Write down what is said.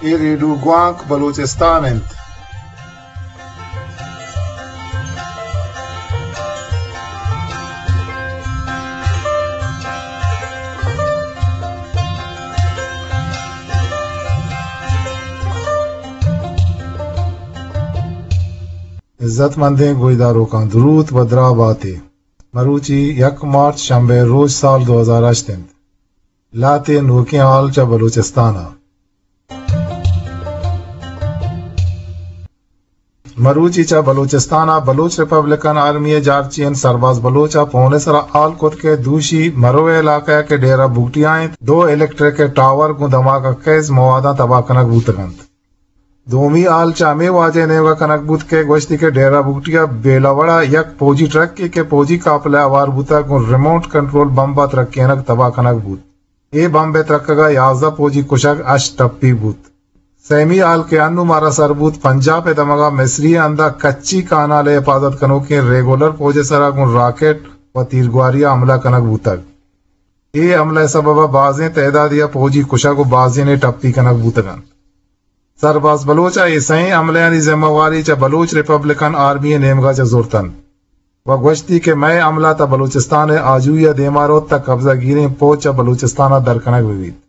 Iriduguank Baluchistan. इज्जतमंदे गोईदारों का दुरूद बदरा बाते मरूची 1 मार्च शंबे रोज साल 2008 लाते नूके हाल चा बलूचिस्ताना मरूची चा बलूचिस्ताना बलूच रिपब्लिकन आर्मी जारचियन सरबाज बलोचा पौने सरा आल कुत के दूशी मरोवे इलाका के डेरा बुगटियाएं 2 इलेक्ट्रिक के टावर को धमाका कैस मवादा तबाह कनक बूतगंत दोमी आल चामे वाजे नेवा कनकबूत के गोश्ती के डेरा बुगटिया बेलावड़ा यक फौजी ट्रक के फौजी काफिला आवार बूता को रिमोट कंट्रोल बम बात रखेनक तबाह कनकबूत ए बम बे त्रक्का 11 फौजी कुशक अश टप्पी बूत सेमी आल के अन्नु मारा सरबूत पंजाब दमगा मिस्री अंदा कच्ची काना ले हिफाजत कनो के रेगुलर फौजे सरा को रॉकेट व तीरगुआरिया हमला कनक बूतक ए हमला सबब बाजें तहदादिया फौजी कुशा को बाजे ने टप्पी कनक बूतगन सरबाज बलोचा ईसाई अमलानी जिम्मेवारी च बलूच रिपब्लिकन आर्मी नेमगा च जोरतन व गोश्ती के मैं अमला ता बलूचिस्तान आजूया देमारोत तक कब्जा गिरे पहुंचा बलूचिस्ताना दरकनक विविध